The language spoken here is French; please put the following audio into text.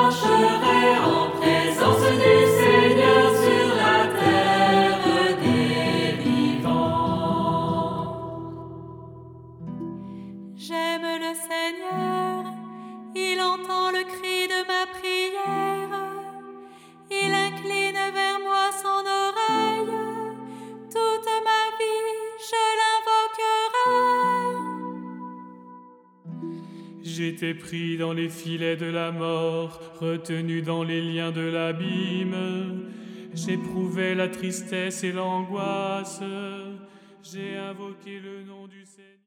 marcherai en présence du Seigneur sur la terre des vivants. J'aime le Seigneur, il entend le cri de ma prière, il incline vers moi son oreille, toute ma vie je l'invoquerai. J'étais pris dans les filets de la mort, retenu dans les liens de l'abîme. J'éprouvais la tristesse et l'angoisse. J'ai invoqué le nom du Seigneur.